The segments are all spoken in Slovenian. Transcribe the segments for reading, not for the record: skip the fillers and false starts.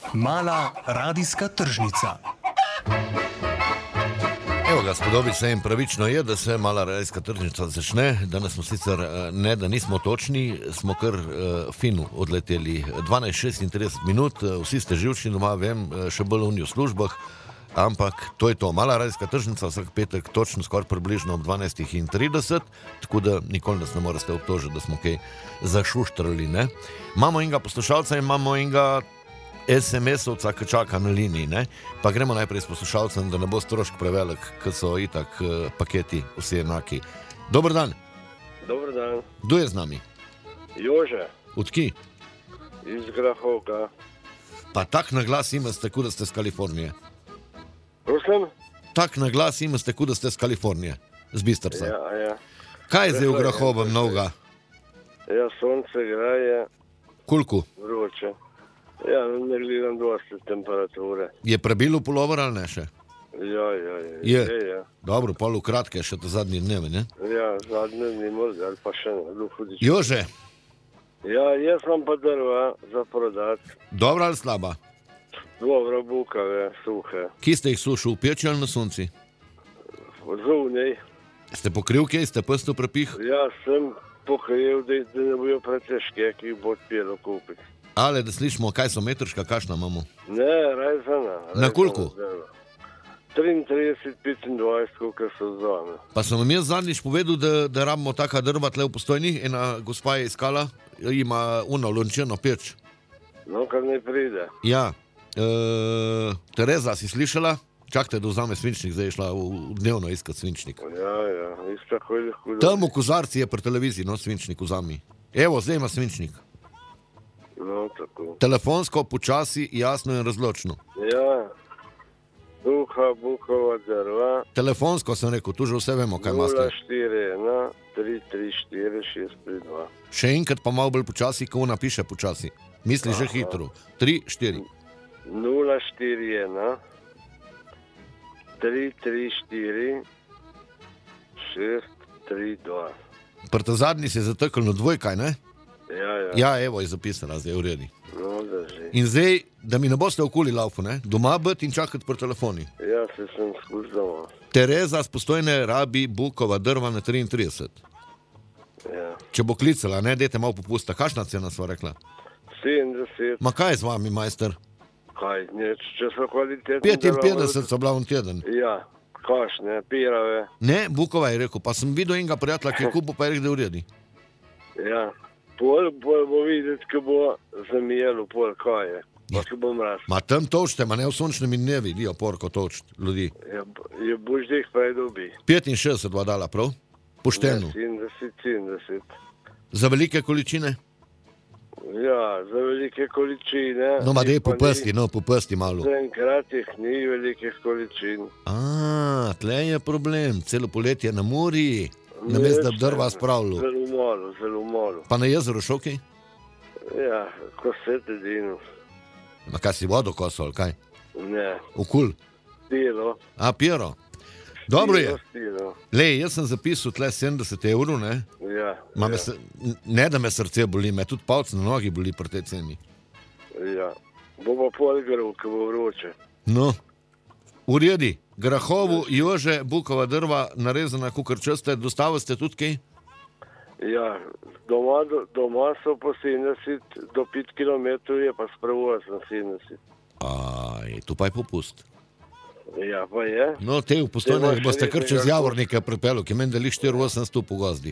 Mala radijska tržnica. Evo ga, spodobično in pravično je, da se mala radijska tržnica začne. Danes smo sicer ne, da nismo točni, smo kar fino odleteli. 12:36 minut, vsi ste živčni doma, vem, še bolj v službah, ampak to je to. Mala radijska tržnica vsak petek točno skoraj približno ob 12:30, tako da nikoli nas ne morete obtožiti, da smo kaj zašuštrali, ne? Imamo enega poslušalca in imamo enega SMS-ovca, ki čaka na liniji, ne? Pa gremo najprej s poslušalcem, da ne bo strošk prevelik, ker so itak paketi vsi enaki. Dober dan. Dober dan. Kdo je z nami? Jože. Odki? Iz Grahovka. Pa tak na glas imate, kot da ste z Kalifornije. Prosim? Tak na glas imate, kot da ste z Kalifornije, z Bistrca. Ja. Kaj je zdaj v Grahovem novega? Ja, sonce graje. Koliko? Vroče. Ja, ne gledam dosti temperature. Je prebilo pulover ali ne še? Ja. Je. Dobro, pol v kratke, še to zadnji dnevi, ne? Ja, zadnje dni morda, ali pa še ne. Jože. Ja, jaz imam pa drva za prodat. Dobra ali slaba? Dobro, bukave, suhe. Kje ste jih sušil, v peči ali na sonci? Zunaj. Ste pokril kaj, ste prsto prepih? Ja, sem pokril, da ne bojo pretežke, ki jih bo odpelo kupiti. Ale, da slišimo, kaj so metrška, kakšna imamo? Ne, rajzana. Na koliko? 33, 25, koliko so zame. Pa sem vam jaz zadnjič povedal, da rabimo taka drva tle v Postojni. Ena gospa je iskala, ima uno lončeno peč. No, kar ne pride. Ja. Tereza, si slišala? Čakajte, da vzame svinčnik, zdaj je šla v dnevno iskat svinčnik. Ja, isto tako je lahko. Tam v kozarci je pri televiziji, no, svinčnik vzami. Evo, zdaj ima svinčnik. No, tako. Telefonsko, počasi, jasno in razločno. Ja, bukova drva. Telefonsko sem rekel, tu že vse vemo, kaj imate. 041 334 632. Še enkrat pa malo bolj počasi, ko napiše počasi. Misli že hitro. 3, 4. 041 334 632. Pri ta zadnji se je zatekl na dvojkaj, ne? Ja. Ja, evo je zapisala, zdaj je v redu. No, drži. In zdaj, da mi ne boste okoli laufu, ne? Doma biti in čakati pri telefoni. Ja, se sem skozi doma. Tereza z Postojne rabi bukova drva na 33. Ja. Če bo klicala, ne, dajte malo popusta. Kakšna cena sva rekla? 70. Ma kaj z vami, majster? Kaj, če so kvalitetni. 55 so bila v teden. Ja, kašne, pirave. Ne, bukova je rekel, pa sem videl enega prijatelja, ki je kupil, pa je rekel, da je v redu. Ja, pol bo videti, ko bo zamijelo, pol kaj je. Pa ko bo mraz. Ma tam točte, ma ne v sončnem dnevi, vidijo porko točt ljudi. Je boš dih pa je dobi. 65 bo dala, prav? Pošteno. 70. Za velike količine? Ja, za velike količine. No, ma dej popusti malo. Za enkrat jih ni velikih količin. Tle je problem, celo poletje na morji, namesto da drva spravljajo. Zelo malo. Pa na jezeru šokaj? Ja, ko se edino. Ma kaj si vodo kosal, kaj? Ne. Okul? Piro. Piro. Dobro je. Piro. Lej, jaz sem zapisal tle 70 €, ne? Ja. Ne, da me srce boli, me tudi palc na nogi boli pri tej ceni. Ja. Bo pa pol grov, ko bo vroče. No, v redu. Grahovu, Jože, bukova drva, narezana kukarčaste, dostavo ste tudi kaj? Ja, doma so po 70, do 5 km je pa spravo 70. Tu pa je popust. Ja, pa je. No, te v Postojnah boste kar čez Javornika pripelo, ki meni deli 4,800 po gozdi.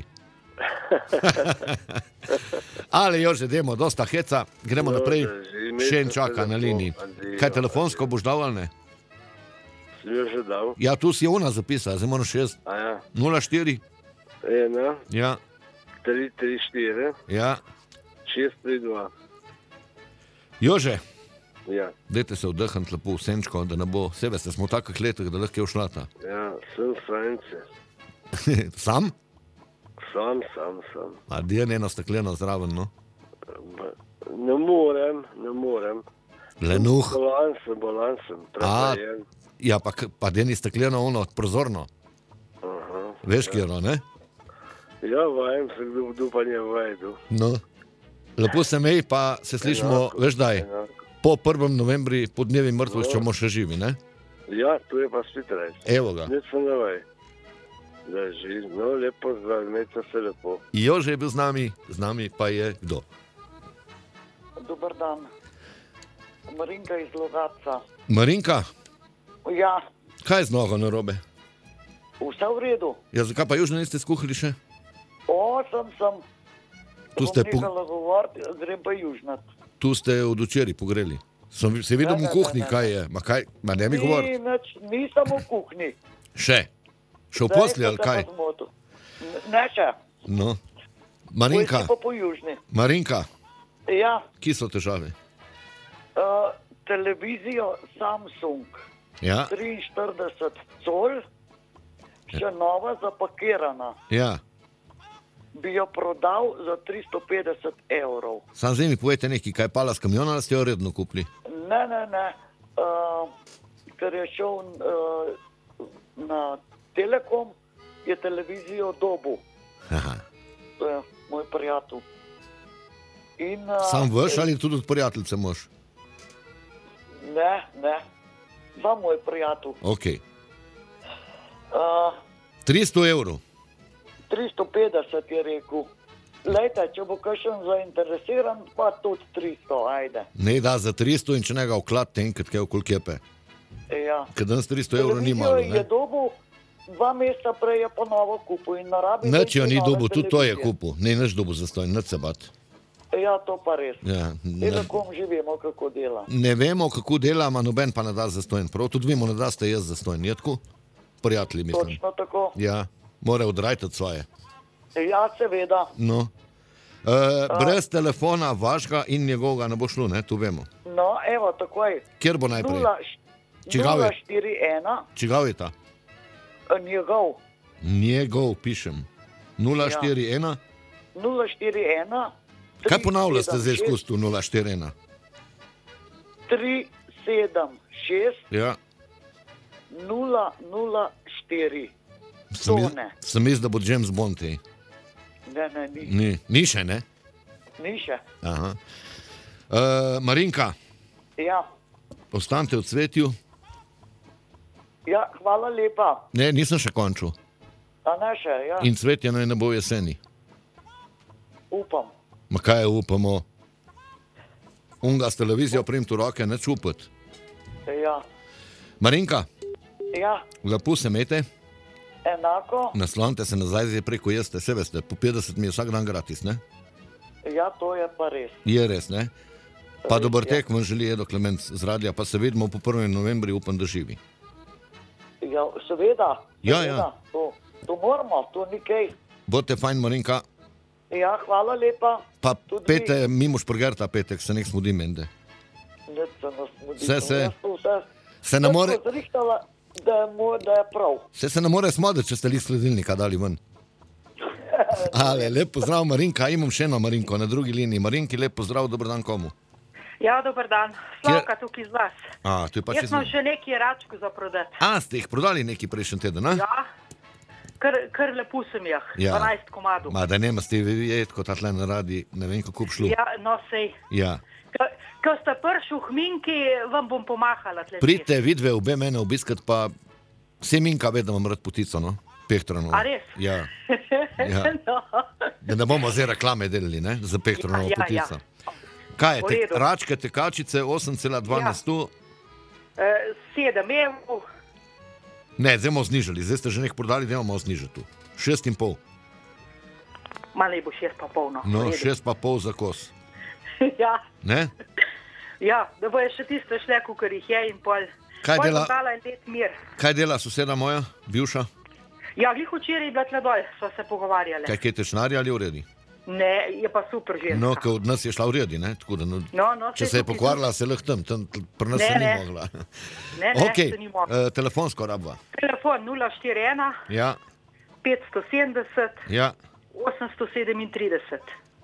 Ali Jože, dajmo, dosta heca, gremo naprej, še en čaka na liniji. Kaj telefonsko boš dal ali ne? Si jo že dal? Ja, tu si ona zapisala, zdaj moraš 04 1 Ja 334 Ja 632. Jože, ja, dajte se vdahniti lepo v senčko, da ne bo, vse veste, smo v takih letih, da lahko je ušlata. Ja, sem France. Sam? Sam. A dijen eno stekleno zraven, no? Ne morem. Lenuh. Bolan sem. Prepajen. Ja, pa dijen je stekleno ono, prozorno. Veš, kjero, ne? Ja, vajem se, kdo pa nje vajdu. No, lepo se mej, pa se slišimo, veš daj. po 1. novembri, po dnevi mrtvih, če bomo še živi, ne? Ja, tu je pa spet res. Evo ga. Ne se navaj. Da živi, no, lepo zdrav, imejte se lepo. Jože je bil z nami pa je kdo? Dobar dan. Marinka iz Logatca. Marinka, Ja, kaj je z nogo narobe? vse v redu. Ja, zakaj pa južno niste skuhali še? Sem. Tu ste Bom nehala govoriti, grem pa južnat. Tu ste od včeraj pogreli. Se vidim v kuhinji, kaj je. Ma ne mi govori. Nisem v kuhinji. Še v posli ali kaj? Ne še. No. Marinka, Pa po južni. Marinka, Ja, kje so težave? televizijo Samsung. Ja, 43 col, še nova zapakirana. ja. Bi jo prodal za 350 evrov. Sam zdaj mi povejte nekaj, kaj je pala s kamiona ali ste jo redno kupili? Ne. Ker je šel na Telekom, je televizijo dobil. Aha. To je moj prijatelj. Sam veš ali tudi od prijateljice mož? Ne. Sam moj prijatelj. Ok. 300 evrov. 350 je rekel. Lejte, če bo kakšen zainteresiran, pa tudi 300, ajde. Ne da za 300 in če ne ga vkladite enkrat, kaj okoli kepe. Ja. Ker danes 300 evrov ni malo, Televizijo je ne? dobil, 2 meseca prej je ponovo kupil in narabi... Nič jo ni nove dobil, tudi to je televizije. kupil. Ne, nič dobil za stojn, nič se bat. Ja, to pa res. Ja, Telekom že vemo, kako dela. ne vemo, kako dela, ma noben pa ne da za stojn. Prav tudi vemo, ne da ste jaz za stojn. Je tako? Prijatelji, mislim. Točno tako. Ja, mora odrajtati svoje. Ja, seveda. No. Brez telefona vašega in njegovega ne bo šlo, ne? Tu vemo. No, evo, takoj. Kjer bo najprej? Čigav je? 041, Čigav je ta? njegov. Njegov pišem. 041. 041, Kaj ponavljate zdaj skozi tu 041? 376 Ja. 004. Tone. Sem mislil, da bo James Bond. Ne, ni. Ni še, ne? Ni še. Aha. Marinka, Ja. ostanite v cvetju. Ja, hvala lepa. Ne, nisem še končal. A ne še, ja. In cvetje naj ne bo jeseni. Upam. Ma kaj upamo? Unga s televizijo primti v roke, ne čupati. Ja. Marinka, Ja, lepo se imejte, enako. naslonite se nazaj, zdaj preko jeste, se veste, po 50 mi je vsak dan gratis, ne? Ja, to je pa res. Je res, ne? Pa Res, dober ja. tek vam želi Edo Klemenc z radija, pa se vidimo po 1. novembri, upam, da živi. Ja, seveda. Ja, seveda. ja. To moramo, to ni kaj. Bote fajn, Marinka, Ja, hvala lepa. pa Tudi pete mimo šprgerta petek, se nek smudi mende. Ne, se nas mudi. Se. Jaz to vse Se ne more, tako zrihtala, da je prav. se ne more smoditi, če ste li sledilnika dali ven. Ale, lep pozdrav, Marinka, imam še eno Marinko na drugi liniji. Marinki, lep pozdrav, dober dan komu. Ja, dober dan. Slavka tukaj z vas. To je pač Jaz imam še nekaj račkov za prodati. Ste jih prodali neki prejšnji teden, a? Ja, kar lepo sem jih. Ja. 12 komadov. Ma, da nema ste vi jedeti, kot atle na radi, ne vem, kako bi šlo. Ja, no sej. Ja. Ko ste prši v Hminki, vam bom pomahala. tle Pridite, vidve, obe mene obiskat, pa vse Minka ve, da imam rad potico, no? Pehtranovo. A res? Ja. Ja. No. Da ne bomo zdaj reklame delali, ne? Za Pehtranovo Ja, potico. ja. Kaj je, V redu. račke, tekačice, 8,2 na 100? 7 evrov. Ne, zdaj bomo znižali, zdaj ste že nekaj prodali, da bomo znižali tu. 6,5. Malej bo 6,5. No, v redu. 6,5 za kos. Ja, Ne? ja, da bojo še tiste šle, kar jih je in pol. Kaj Pol dela? bom dala en let mir. Kaj dela soseda moja, bivša? Ja, glih včeraj je bila tle dol, so se pogovarjali. Kaj tečnarja ali uredi? Ne, je pa super ženska. No, ker od nas je šla uredi, ne? Tako da, No, če saj se je tukaj pokvarila, se lahko tam pri nas Ne, se ni ne. mogla. Ne, Okej, se ni mogla. telefonsko rabva. Telefon 041 Ja, 570 ja. 837.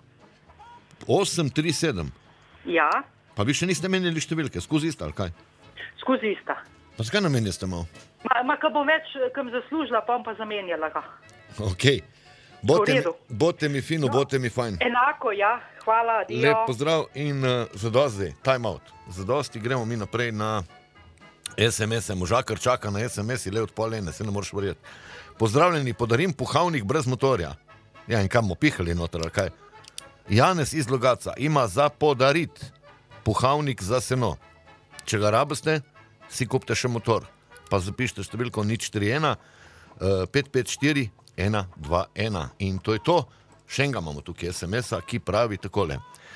837. Ja, Pa vi še niste menili številke, skozi ista ali kaj? skozi ista. Pa zakaj namenjate malo? Ma ko bom več, kam zaslužila, pa bom pa zamenjala ga. Ok. Bote mi fino, bote mi fajn. Enako, ja, hvala, dio. Lep pozdrav in zadosti, time out. Zadosti, gremo mi naprej na SMS-e. Možakar čaka na SMS-i, le od pol ene, se ne moreš verjeti. Pozdravljeni, podarim puhavnik brez motorja. Ja, in kam bomo pihali noter, ali kaj? Janez iz Logatca ima za podarit puhavnik za seno. Če ga rabite, si kupite še motor. Pa zapišite številko 041 554 121. In to je to. Še enega imamo tukaj SMS-a, ki pravi takole.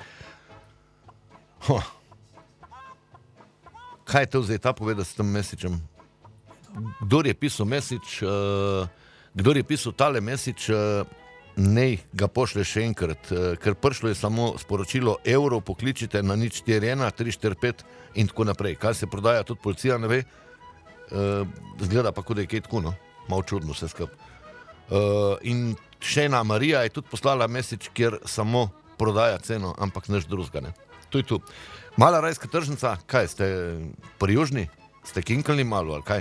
Kaj je to zdaj ta povedal s tem mesičem? Kdor je pisal mesič, kdor je pisal tale mesič, nej ga pošle še enkrat, ker prišlo je samo sporočilo evrov, pokličite na 041 345 in tako naprej. Kaj se prodaja, tudi policija ne ve. Zgleda pa, kot da je kaj tako, no? Malo čudno vse skup. In še ena Marija je tudi poslala mesič, kjer samo prodaja ceno, ampak nič drugega, ne. To je tu. Mala rajska tržnica, kaj ste pri južni? Ste kinkali malo, ali kaj?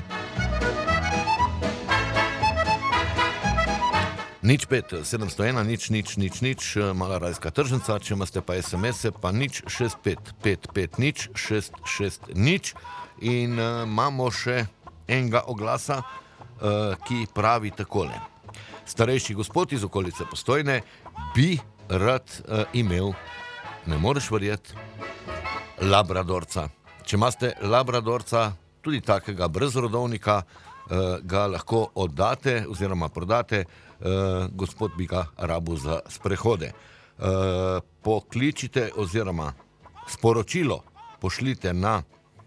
05 701 000, mala rajska tržnica, če imate pa SMS-e, pa 065 550 660. In imamo še enega oglasa, ki pravi takole. Starejši gospod iz okolice Postojne bi rad imel, ne moreš verjeti, labradorca. Če imate labradorca, tudi takega brez rodovnika, ga lahko oddate oziroma prodate, gospod bi ga rabil za sprehode. Pokličite oziroma sporočilo pošljite na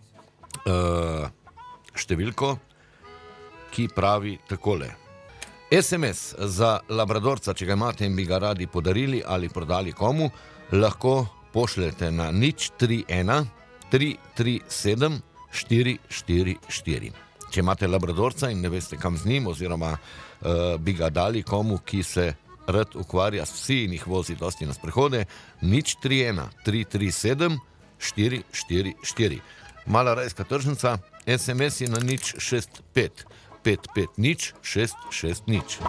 številko, ki pravi takole. SMS za labradorca, če ga imate in bi ga radi podarili ali prodali komu, lahko pošljete na 031 337 444. Če imate labradorca in ne veste kam z njim oziroma bi ga dali komu, ki se rad ukvarja s psi in jih vozi dosti na sprehode, 031 337 444. Mala rajska tržnica, SMS je na 065 550 660.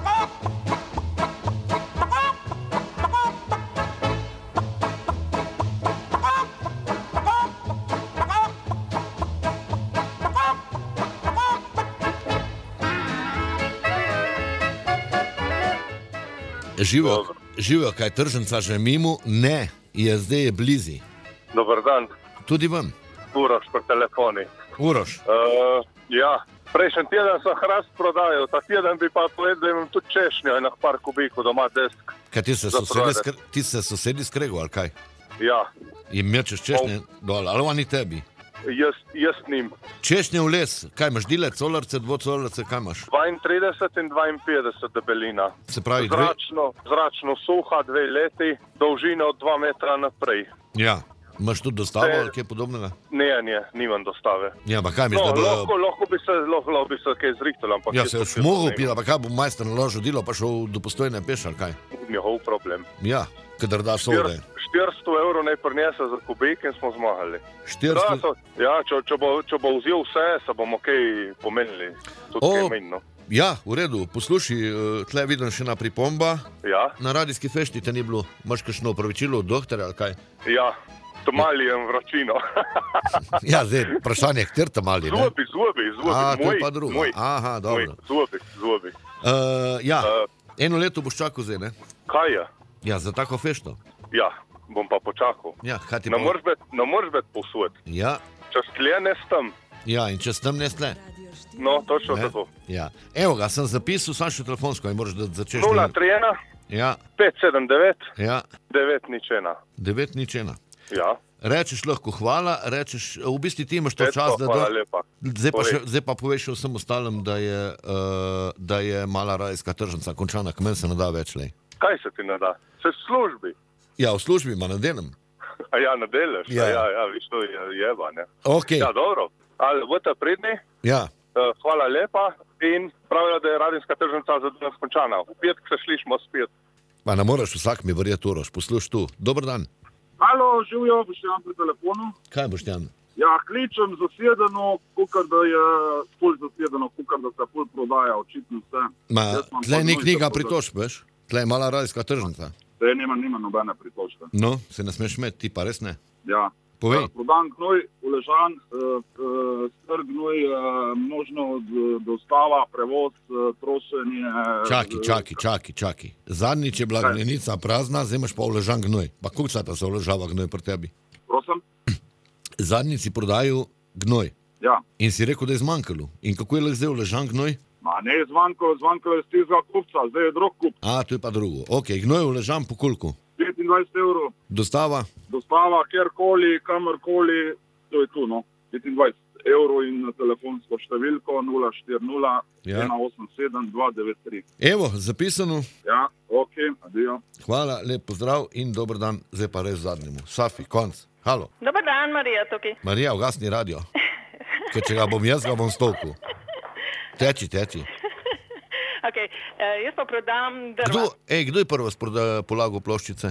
Živijo, kaj tržnica že mimo? Ne, zdaj je blizi. Dobar dan. Tudi vam. Uroš po telefoni. Uroš. Ja, prejšnji teden sem hrast prodajal, ta teden bi pa povedal, da imam tudi češnjo in par kubikov doma desk. Kaj ti se sosedi skregu, ali kaj? Ja. In mečeš češnje dol, ali oni tebi? Jaz nim. Češnje v les, kaj imaš, dile, colarce, dvocolarce, kaj imaš? 32 in 52 debelina. Se pravi, zračno suha, 2 leti, dolžina od 2 metra naprej. Ja, imaš tudi dostavo ali kaj podobnega? Ne, nimam dostave. Ja, pa kaj misliš, da bo... Lahko bi se kaj zrihtal, ampak... Ja, se už mogel pila, pa kaj bo majster naložil dilo, pa šel do Postojne peš, ali kaj? Njihov problem. Ja, kadar da sode. 400 evrov naj prinese za kubik in smo zmagali. 400? Ja, če bo vzel vse, se bomo kaj pomenili. Ja, v redu. Poslušaj, tle vidim še ena pripomba. Ja. Na radijski fešti te ni bilo. Imaš kakšno opravičilo od doktorja, ali kaj? Ja, tamalijem vročino. Ja, zdaj, vprašanje, kter tamali, ne? Zubi. A, to je pa drugo. Aha, dobro. Zubi. Ja, eno leto boš čakal zdaj, ne? Kaj je? Ja, za tako fešto. Ja, bom pa počakal. Ja, kaj ti ne moreš biti posud. Ja. Če stle ne stem. Ja, in če stem ne stle. No, točno tako. Ja. Evo ga, sem zapisal, sam še telefonsko in moraš da začeš. 031 ja. 579 ja. 901. 901. Ja. Rečeš lahko hvala, rečeš, v bistvu ti imaš to čas, da... Hvala lepa. Zdaj pa poveš vsem ostalim, da je mala rajska tržnica končana, k meni se ne da več, lej. Kaj se ti ne da? Se v službi. Ja, v službi, ma ne delam. A ja, ne delaš? Ja, viš, to je jeba, ne? Ok. Ja, dobro. Ali boste pridni? Ja. Hvala lepa in pravijo, da je radijska tržnica za danes končana. V petek se slišimo spet. Pa ne moraš vsak mi verjeti, Uroš, posluš tu. Dobar dan. Halo, živijo, Boštjan pri telefonu. Kaj, Boštjan? Ja, kličem zasedeno, kukar da je ful zasedeno, kukar da se ful prodaja, očitno vse. Tle ni knjiga pritožb, veš? Tle je mala radijska tržnica. Te nima nobene pritožbe. No, se ne smeš imeti, ti pa res ne. Ja. Povej. Prodan gnoj, uležan, str gnoj, možno dostava, prevoz, trošenje. Čaki. Zadnjič je bila glenica prazna, zdaj imaš pa uležan gnoj. Pa koliko časa se uležava gnoj pri tebi? Prosim? Zadnjič si prodajal gnoj. Ja. In si rekel, da je zmanjkalo. In kako je zdaj uležan gnoj? Ma ne je zmanjkalo je stizga kupca, zdaj je drug kup. A, to je pa drugo. Ok, gnoj uležan po koliko? 25 evrov. Dostava? Dostava, kjerkoli, kamorkoli, to je tu, no. 25 evrov in na telefonsko številko 040 187 293. Evo, zapisano. Ja, ok, adijo. Hvala, lep pozdrav in dober dan, zdaj pa res zadnjemu. Safi, konc. Halo. Dobar dan, Marija tukaj. Marija, ugasni radio. Ker če ga bom jaz, ga bom stolkul. Teči. Okay, jaz pa prodam drva. Kdo je prvo polagal ploščice?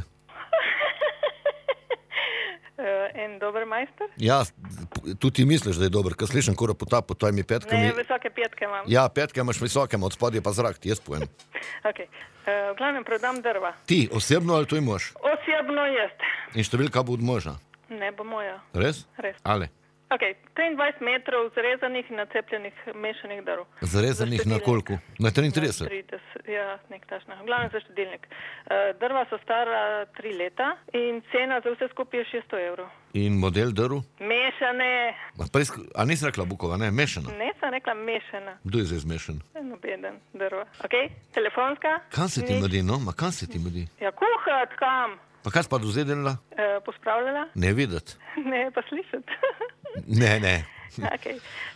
En dober majster? Ja, tudi ti misliš, da je dober, ker slišam kora potap pod tvojimi petkami. Ne, visoke petke imam. Ja, petke imaš visoke, od spodje pa zrak, ti jaz povem. Ok, v glavnem prodam drva. Ti, osebno ali tvoj mož? Osebno jaz. In številka bo od moža? Ne bo moja. Res? Res. Ale? Ok, 23 metrov zrezanih in nacepljenih mešanih drv. Zarezanih na koliko? Na 33? 30, ja, nek tašna. Glavno za štedilnik. Drva so stara 3 leta in cena za vse skupaj je 600 evrov. In model drv? Mešane. A nisi rekla Bukova, ne? Mešana? Ne, sem rekla mešana. Kdo je zdaj zmešan? Nobeden drva. Ok, telefonska? Kam se ti mudi, no? Ma kam se ti mudi? Ja, kuhat, kam? Pa kaj si pa dozedelila? Pospravljala? Ne videti. Ne, pa slišati. Ne. Ok,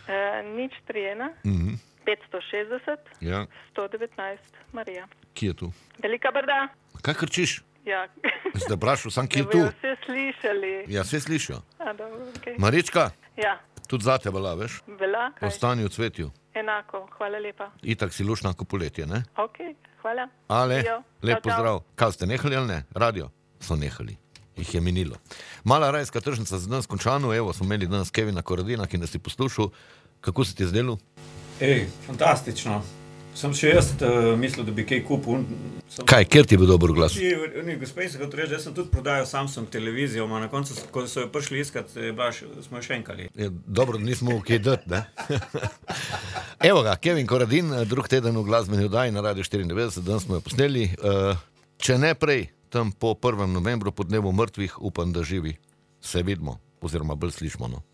031 560 Ja. 119 Marija. Kje je tu? Velika Brda? Kaj krčiš? Ja. Zdaj vprašal sam, kje Ne je tu? bojo vse slišali. Ja, vse slišijo. A, dobro, ok. Marička, Ja, tudi zate velja, veš? vela, kaj? Ostani v cvetju. Enako, hvala lepa. Itak si lušna ko poletje, ne? Ok, hvala. Ale, Adijo. lep Čau, čau. pozdrav. Kaj ste nehali ali ne? Radio? So nehali. Jih je minilo. Mala rajska tržnica za danes končano. Evo, smo imeli danes Kevina Koradina, ki nas je poslušal. Kako se ti je zdelo? Fantastično. Sem še jaz mislil, da bi kaj kupil. Kaj, kjer ti je bil dober glas? Gospej se hotel reči, jaz sem tudi prodajal Samsung televizijo, na koncu, ko so jo prišli iskat, smo jo šenkali. Dobro, da nismo kaj dati, ne? Evo ga, Kevin Koradin, drug teden v glasbeni oddaji na Radio 94, danes smo jo posneli. Če ne prej, tam po 1. novembru, po dnevu mrtvih, upam, da živi. Se vidimo, oziroma bolj slišmo, no.